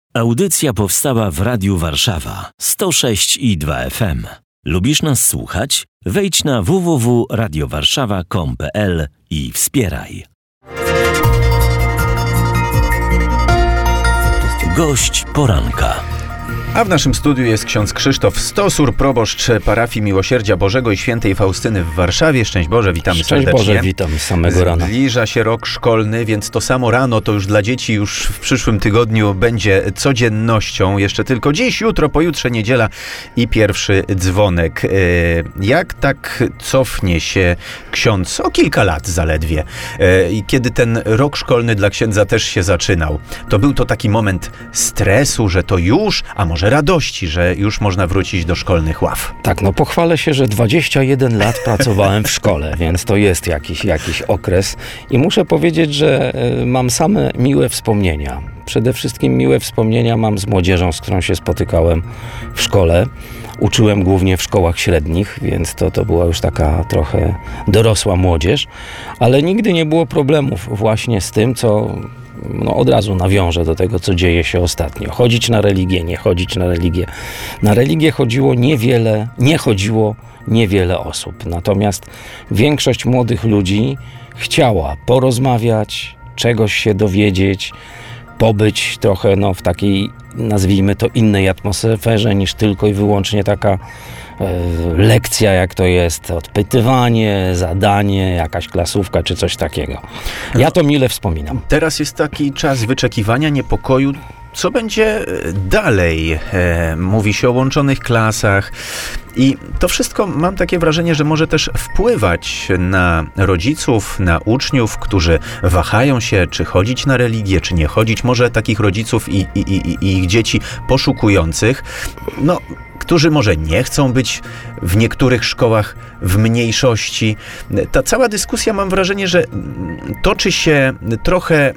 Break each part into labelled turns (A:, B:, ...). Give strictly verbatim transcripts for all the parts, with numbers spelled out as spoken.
A: Audycja powstała w Radiu Warszawa sto sześć i dwa F M. Lubisz nas słuchać? Wejdź na w w w kropka radio warszawa kropka com kropka p l i wspieraj. Gość poranka.
B: A w naszym studiu jest ksiądz Krzysztof Stosur, proboszcz parafii Miłosierdzia Bożego i Świętej Faustyny w Warszawie. Szczęść Boże, witamy
C: Szczęść
B: serdecznie.
C: Boże, witam z samego rana.
B: Zbliża się rok szkolny, więc to samo rano to już dla dzieci już w przyszłym tygodniu będzie codziennością. Jeszcze tylko dziś, jutro, pojutrze niedziela i pierwszy dzwonek. Jak tak cofnie się ksiądz o kilka lat zaledwie i kiedy ten rok szkolny dla księdza też się zaczynał, to był to taki moment stresu, że to już, a może radości, że już można wrócić do szkolnych ław.
C: Tak, no pochwalę się, że dwadzieścia jeden lat pracowałem w szkole, więc to jest jakiś, jakiś okres i muszę powiedzieć, że mam same miłe wspomnienia. Przede wszystkim miłe wspomnienia mam z młodzieżą, z którą się spotykałem w szkole. Uczyłem głównie w szkołach średnich, więc to, to była już taka trochę dorosła młodzież, ale nigdy nie było problemów właśnie z tym, co no od razu nawiążę do tego, co dzieje się ostatnio. Chodzić na religię, nie chodzić na religię. Na religię chodziło niewiele, nie chodziło niewiele osób. Natomiast większość młodych ludzi chciała porozmawiać, czegoś się dowiedzieć, pobyć trochę no, w takiej, nazwijmy to, innej atmosferze niż tylko i wyłącznie taka e, lekcja, jak to jest, odpytywanie, zadanie, jakaś klasówka czy coś takiego. Ja to mile wspominam.
B: Teraz jest taki czas wyczekiwania, niepokoju. Co będzie dalej? E, mówi się o łączonych klasach i to wszystko, mam takie wrażenie, że może też wpływać na rodziców, na uczniów, którzy wahają się, czy chodzić na religię, czy nie chodzić. Może takich rodziców i, i, i, i ich dzieci poszukujących, no, którzy może nie chcą być w niektórych szkołach w mniejszości. Ta cała dyskusja, mam wrażenie, że toczy się trochę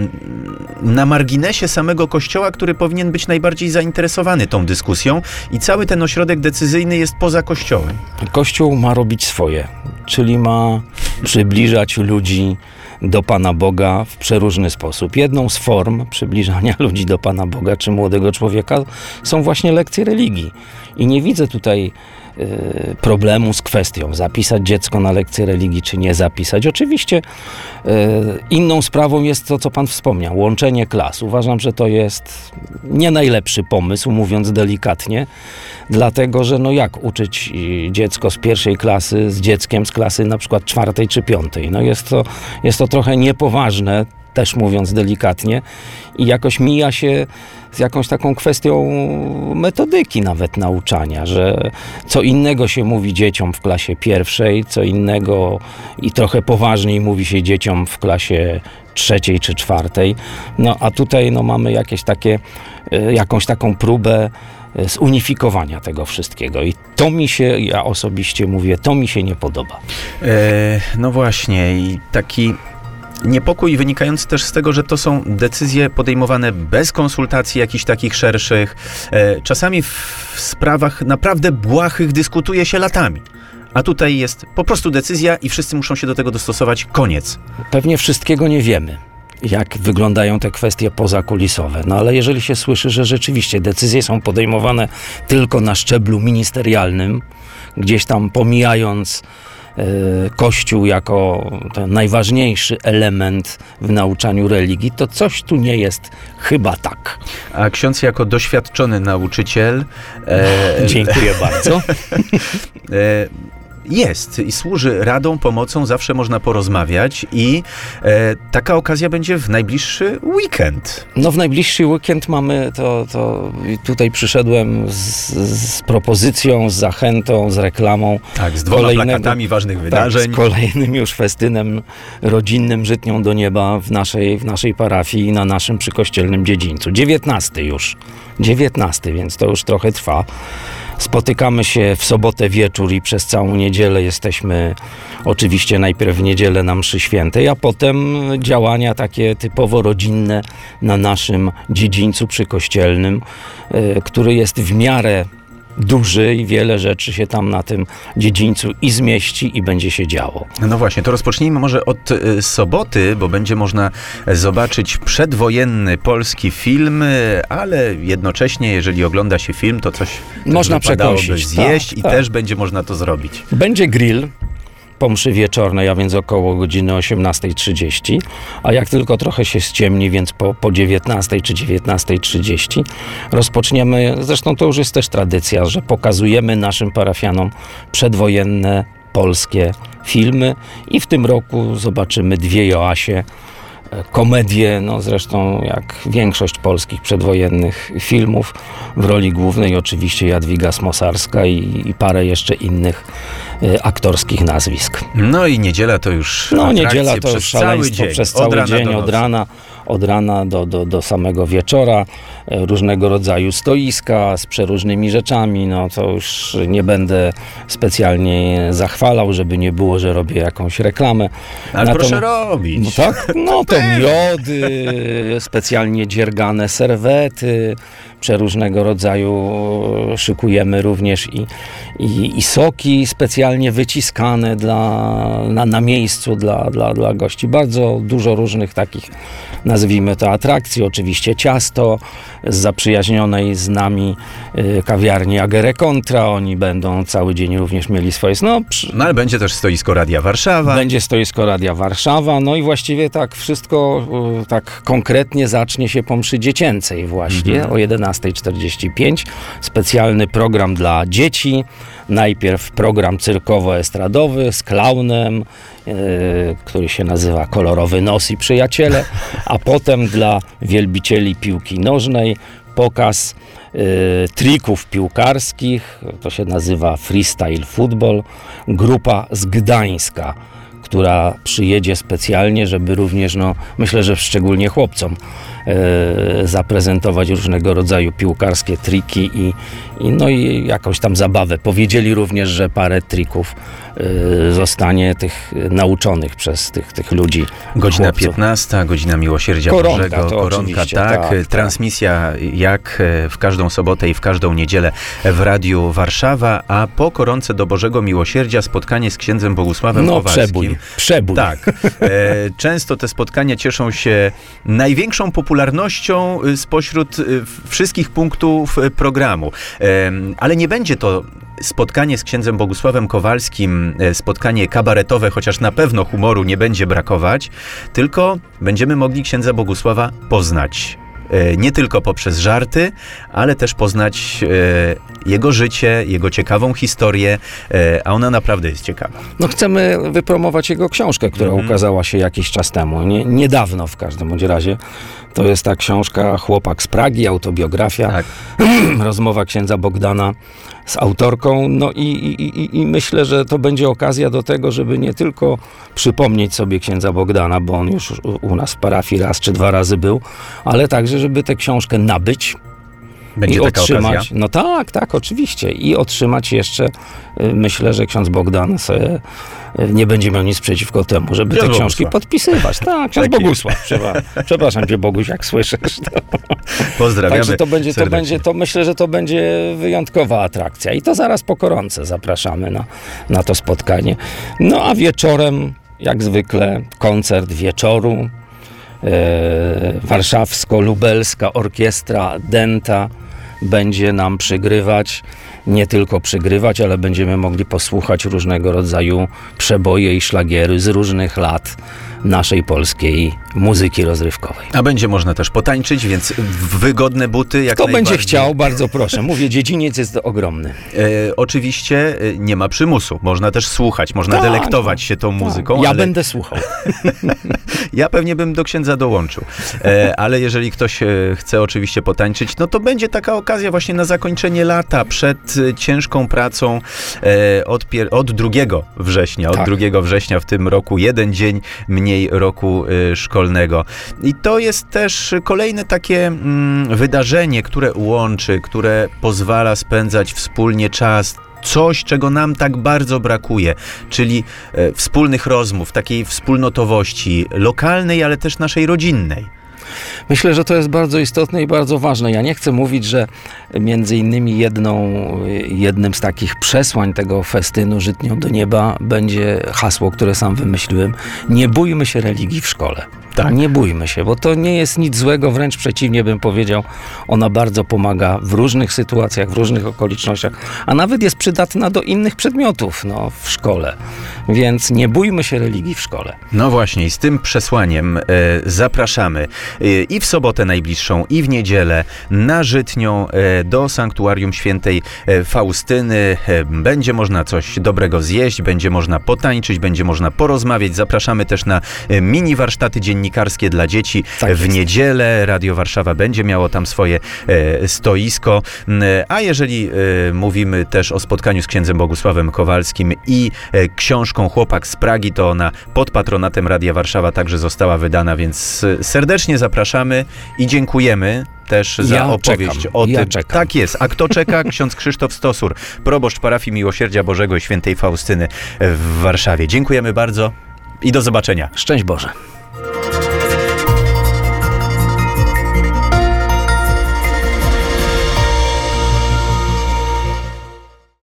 B: na marginesie samego Kościoła, który powinien być najbardziej zainteresowany tą dyskusją i cały ten ośrodek decyzyjny jest poza Kościołem.
C: Kościół ma robić swoje, czyli ma przybliżać ludzi do Pana Boga w przeróżny sposób. Jedną z form przybliżania ludzi do Pana Boga czy młodego człowieka są właśnie lekcje religii. I nie widzę tutaj y, problemu z kwestią zapisać dziecko na lekcję religii czy nie zapisać. Oczywiście y, inną sprawą jest to, co Pan wspomniał, łączenie klas. Uważam, że to jest nie najlepszy pomysł, mówiąc delikatnie, dlatego, że no jak uczyć dziecko z pierwszej klasy z dzieckiem z klasy na przykład czwartej czy piątej. No jest to, jest to trochę niepoważne, też mówiąc delikatnie, i jakoś mija się z jakąś taką kwestią metodyki nawet nauczania, że co innego się mówi dzieciom w klasie pierwszej, co innego i trochę poważniej mówi się dzieciom w klasie trzeciej czy czwartej. No a tutaj no, mamy jakieś takie, jakąś taką próbę zunifikowania tego wszystkiego. I to mi się, ja osobiście mówię, to mi się nie podoba.
B: E, no właśnie, i taki niepokój wynikający też z tego, że to są decyzje podejmowane bez konsultacji jakichś takich szerszych. E, czasami w sprawach naprawdę błahych dyskutuje się latami. A tutaj jest po prostu decyzja i wszyscy muszą się do tego dostosować. Koniec.
C: Pewnie wszystkiego nie wiemy, jak wyglądają te kwestie pozakulisowe. No ale jeżeli się słyszy, że rzeczywiście decyzje są podejmowane tylko na szczeblu ministerialnym, gdzieś tam pomijając e, Kościół jako ten najważniejszy element w nauczaniu religii, to coś tu nie jest chyba tak.
B: A ksiądz jako doświadczony nauczyciel...
C: E, Dziękuję bardzo.
B: e, Jest i służy radą, pomocą, zawsze można porozmawiać i e, taka okazja będzie w najbliższy weekend.
C: No w najbliższy weekend mamy to, to tutaj przyszedłem z, z propozycją, z zachętą, z reklamą.
B: Tak, z dwoma plakatami ważnych wydarzeń.
C: Tak, z kolejnym już festynem rodzinnym Żytnią do Nieba w naszej, w naszej parafii i na naszym przykościelnym dziedzińcu. dziewiętnasty już, dziewiętnasty, więc to już trochę trwa. Spotykamy się w sobotę wieczór i przez całą niedzielę jesteśmy, oczywiście najpierw w niedzielę na mszy świętej, a potem działania takie typowo rodzinne na naszym dziedzińcu przykościelnym, który jest w miarę duży i wiele rzeczy się tam na tym dziedzińcu i zmieści i będzie się działo.
B: No właśnie, to rozpocznijmy może od y, soboty, bo będzie można zobaczyć przedwojenny polski film, y, ale jednocześnie, jeżeli ogląda się film, to coś
C: można przekąsić,
B: zjeść
C: tak,
B: i
C: tak.
B: też będzie można to zrobić.
C: Będzie grill po mszy wieczornej, a więc około godziny osiemnastej trzydzieści, a jak tylko trochę się ściemni, więc po, po dziewiętnastej czy dziewiętnastej trzydzieści rozpoczniemy, zresztą to już jest też tradycja, że pokazujemy naszym parafianom przedwojenne polskie filmy i w tym roku zobaczymy dwie Joasie, komedię, no zresztą jak większość polskich przedwojennych filmów, w roli głównej oczywiście Jadwiga Smosarska i, i parę jeszcze innych y, aktorskich nazwisk.
B: No i niedziela to już
C: No
B: atrakcje
C: niedziela to
B: przez
C: już szaleństwo
B: cały dzień,
C: przez cały
B: od
C: dzień,
B: rana
C: od rana, od rana do, do, do samego wieczora, e, różnego rodzaju stoiska z przeróżnymi rzeczami, no to już nie będę specjalnie zachwalał, żeby nie było, że robię jakąś reklamę.
B: Ale
C: Natom-
B: proszę robić.
C: No tak, no to miody, specjalnie dziergane serwety, przeróżnego rodzaju szykujemy również i, i, i soki specjalnie wyciskane dla, na, na miejscu dla, dla, dla gości. Bardzo dużo różnych takich, nazwijmy to, atrakcji. Oczywiście ciasto z zaprzyjaźnionej z nami y, kawiarni Agere Contra. Oni będą cały dzień również mieli swoje... No, przy...
B: no ale będzie też stoisko Radia Warszawa.
C: Będzie stoisko Radia Warszawa, no i właściwie tak wszystko y, tak konkretnie zacznie się po mszy dziecięcej właśnie mhm. o jedenastej czterdzieści pięć. Specjalny program dla dzieci. Najpierw program cyrkowo-estradowy z klaunem, y, który się nazywa Kolorowy Nos i Przyjaciele, a potem dla wielbicieli piłki nożnej pokaz y, trików piłkarskich, to się nazywa Freestyle Football, grupa z Gdańska, która przyjedzie specjalnie, żeby również, no myślę, że szczególnie chłopcom e, zaprezentować różnego rodzaju piłkarskie triki i, i, no i jakąś tam zabawę. Powiedzieli również, że parę trików e, zostanie tych nauczonych przez tych, tych ludzi.
B: Godzina
C: chłopców.
B: piętnasta, godzina Miłosierdzia
C: Koronka,
B: Bożego.
C: to
B: Koronka, tak.
C: tak, tak.
B: Transmisja jak w każdą sobotę i w każdą niedzielę w Radiu Warszawa, a po koronce do Bożego Miłosierdzia spotkanie z księdzem Bogusławem
C: No
B: Kowalskim.
C: przebój, przebój.
B: Tak. E, często te spotkania cieszą się największą popularnością spośród wszystkich punktów programu. E, ale nie będzie to spotkanie z księdzem Bogusławem Kowalskim, spotkanie kabaretowe, chociaż na pewno humoru nie będzie brakować, tylko będziemy mogli księdza Bogusława poznać. Nie tylko poprzez żarty, ale też poznać e, jego życie, jego ciekawą historię, e, a ona naprawdę jest ciekawa.
C: No chcemy wypromować jego książkę, która mm. ukazała się jakiś czas temu, nie, niedawno w każdym bądź razie. To jest ta książka Chłopak z Pragi, autobiografia, tak. Rozmowa księdza Bogdana z autorką, no i, i, i myślę, że to będzie okazja do tego, żeby nie tylko przypomnieć sobie księdza Bogdana, bo on już u nas w parafii raz czy dwa razy był, ale także, żeby tę książkę nabyć,
B: będzie
C: i
B: taka
C: otrzymać,
B: okazja?
C: No tak, tak, oczywiście. I otrzymać jeszcze, myślę, że ksiądz Bogdan se, nie będzie miał nic przeciwko temu, żeby
B: ksiądz
C: te książki
B: Bogusław. podpisywać.
C: Tak, ksiądz
B: Taki.
C: Bogusław. Przepraszam, przepraszam cię, Boguś, jak słyszysz. To.
B: Pozdrawiamy.
C: Także to będzie, to
B: serdecznie.
C: będzie, to myślę, że to będzie wyjątkowa atrakcja. I to zaraz po koronce zapraszamy na, na to spotkanie. No a wieczorem, jak zwykle, koncert wieczoru. E, warszawsko-lubelska orkiestra Denta będzie nam przygrywać, nie tylko przygrywać, ale będziemy mogli posłuchać różnego rodzaju przeboje i szlagiery z różnych lat naszej polskiej muzyki rozrywkowej.
B: A będzie można też potańczyć, więc wygodne buty jak
C: Kto
B: najbardziej.
C: będzie chciał, bardzo proszę. Mówię, dziedziniec jest ogromny.
B: E, oczywiście e, nie ma przymusu. Można też słuchać, można
C: Tak,
B: delektować się tą muzyką.
C: Tak. Ja
B: ale...
C: będę słuchał.
B: Ja pewnie bym do księdza dołączył. E, ale jeżeli ktoś e, chce oczywiście potańczyć, no to będzie taka okazja właśnie na zakończenie lata, przed e, ciężką pracą e, od, pier- od drugiego września. Od
C: Tak.
B: drugiego września w tym roku, jeden dzień mniej roku e, szkolnego. I to jest też kolejne takie mm, wydarzenie, które łączy, które pozwala spędzać wspólnie czas. Coś, czego nam tak bardzo brakuje, czyli e, wspólnych rozmów, takiej wspólnotowości lokalnej, ale też naszej rodzinnej.
C: Myślę, że to jest bardzo istotne i bardzo ważne. Ja nie chcę mówić, że między innymi jedną, jednym z takich przesłań tego festynu Żytnią do nieba będzie hasło, które sam wymyśliłem. Nie bójmy się religii w szkole. Tak. Nie bójmy się, bo to nie jest nic złego, wręcz przeciwnie bym powiedział. Ona bardzo pomaga w różnych sytuacjach, w różnych okolicznościach, a nawet jest przydatna do innych przedmiotów no, w szkole. Więc nie bójmy się religii w szkole.
B: No właśnie, i z tym przesłaniem e, zapraszamy e, i w sobotę najbliższą, i w niedzielę na Żytnią e, do Sanktuarium Świętej e, Faustyny. E, będzie można coś dobrego zjeść, będzie można potańczyć, będzie można porozmawiać. Zapraszamy też na e, mini warsztaty dziennikarskie dla dzieci. Tak w jest. Niedzielę Radio Warszawa będzie miało tam swoje e, stoisko. E, a jeżeli e, mówimy też o spotkaniu z księdzem Bogusławem Kowalskim i e, książką Chłopak z Pragi, to ona pod patronatem Radia Warszawa także została wydana, więc serdecznie zapraszamy i dziękujemy też za
C: ja
B: opowieść
C: czekam.
B: o
C: ja
B: tym.
C: Czekam.
B: Tak jest. A kto czeka? Ksiądz Krzysztof Stosur, proboszcz parafii Miłosierdzia Bożego i Świętej Faustyny w Warszawie. Dziękujemy bardzo i do zobaczenia.
C: Szczęść Boże.